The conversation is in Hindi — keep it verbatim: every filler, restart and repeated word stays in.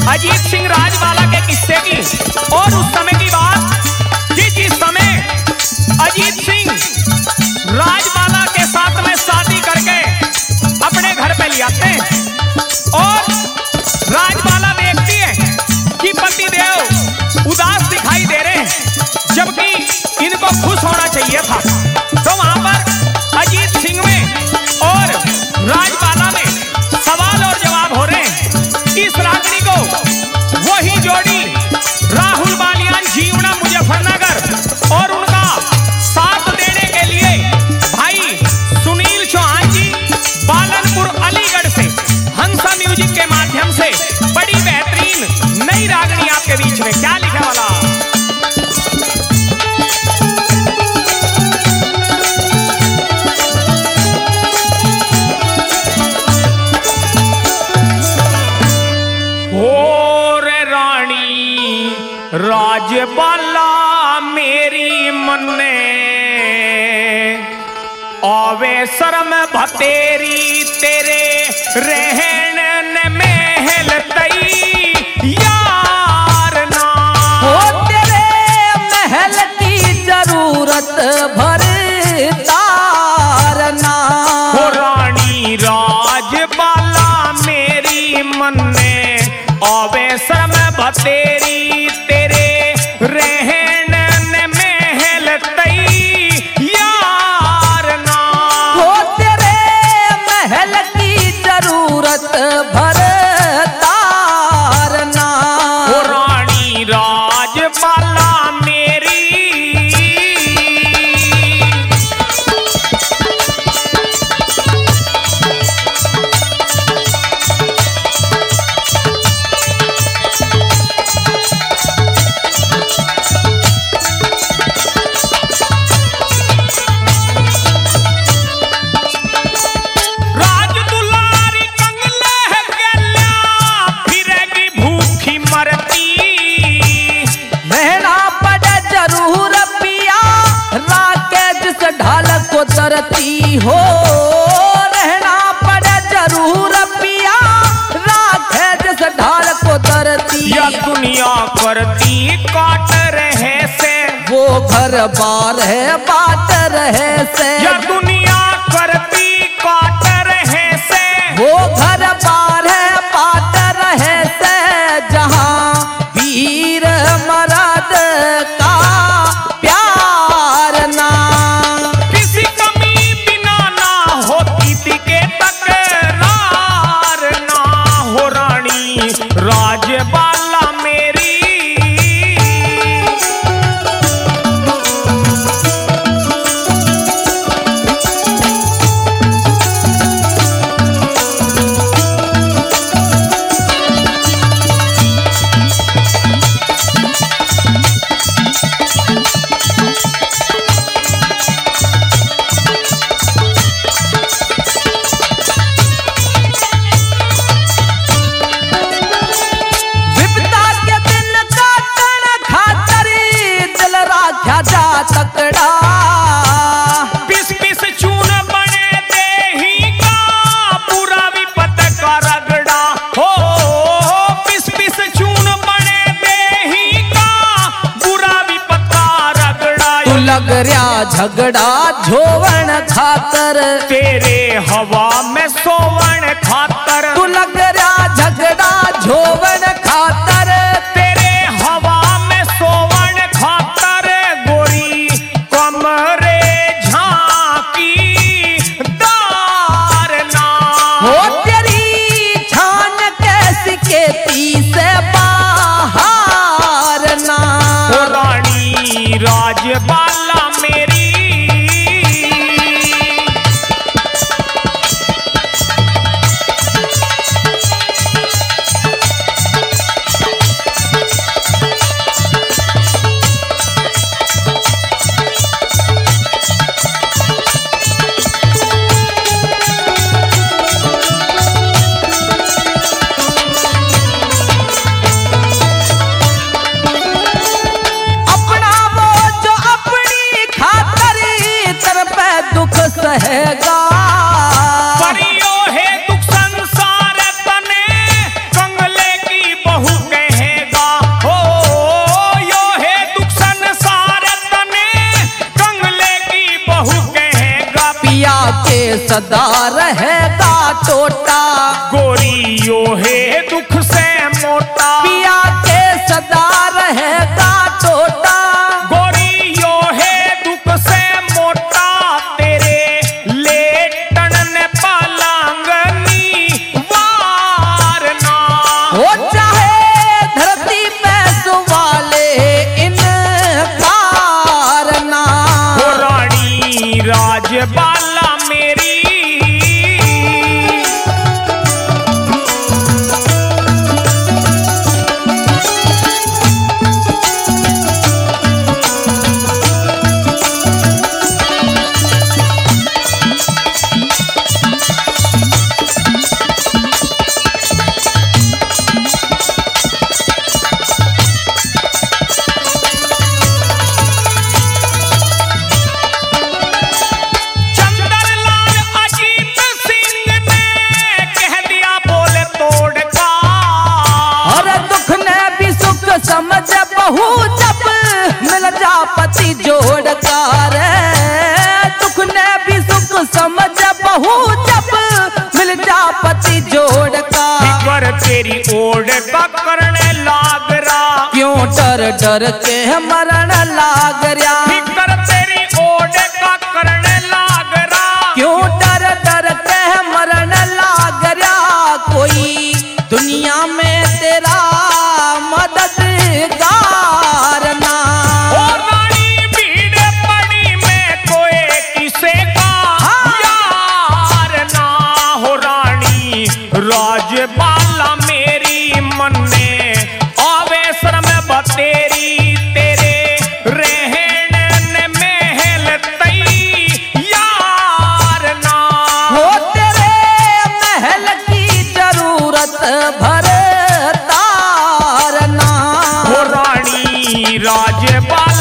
अजीत सिंह राजवाला के किस्से की और उस समय की बात कि जिस समय अजीत सिंह राजवाला के साथ में शादी करके अपने घर पे ले आते हैं और राजवाला देखती है कि पतिदेव उदास दिखाई दे रहे हैं जबकि इनको खुश होना चाहिए था। तो वहां पर अजीत सिंह में और राजवाला में सवाल और जवाब हो रहे हैं। इस रागनी को वही जोड़ी राहुल बालियान जीवना मुजफ्फरनगर और उनका साथ देने के लिए भाई सुनील चौहान जी बालनपुर अलीगढ़ से हंसा म्यूजिक के माध्यम से बड़ी बेहतरीन नई रागनी आपके बीच में। क्या लिखा वाला राजबाला मेरी मन्ने आवे शर्म भतेरी तेरे रहन न महल तई यार ना हो तेरे महल की जरूरत भर तारना हो रानी राजबाला मेरी मन्ने आवे शर्म भतेरी रहन न महल तई यार ना हो तेरे महल की जरूरत भर तारना हो रानी राजबाला मेरी तरती हो रहना पड़े जरूर पिया राखे जिस ढाल को तरती या दुनिया करती काट रहे से वो घर बार है बाट रहे से या दुनिया करती काट रहे से वो घर बार है बाट रहे से जहां वीर मरद का प्यार ना राजबाला मेरी तकड़ा पिस पिस चून बने देही का पूरा विपत का रगड़ा हो पिस पिस चून बने देही का पूरा विपत का रगड़ा तू लग रहा झगड़ा झोवण खातर तेरे हवा में सोवण खातर तू लग रहा झगड़ा झोवण खातर तेरे हवा में सोवण खातर गोरी कमरे झांकी दारना हो तेरी छान कैसी खेती से बाहर ना हो रानी राजबाला मेरी रहेगा परियो है दुख संसार तने कंगले की बहु के सदा रहेगा टोटा। गोरियो है दुख से मोटा, पिया के सदा रहेगा टोटा। गोरियो है दुख से मोटा, तेरे लेटन ने पलंगनी वारना। हो चाहे धरती पे सुवाले इनकार ना। हो रानी राजबाला मेरी, समझ बहू जब मिल जा पति जोड़कार। दुख ने भी सुख समझ बहू जब मिल जा पति जोड़कार। फिकर तेरी ओढ़ का करने लाग रहा, क्यों डर डर के मरण लाग रहा। फिकर तेरी ओढ़ का करने लाग रहा, क्यों डर डर के मरण लाग रहा। कोई दुनिया में तेरा मददगार ना। ओ रानी भीड़ पड़ी में कोई किसे का यार ना। हो रानी राजबाला मेरी, मन में आवेशर में बतेरी, तेरे रहन महल तई यार ना। हो तेरे महल की जरूरत भर तारना। हो रानी राजबाला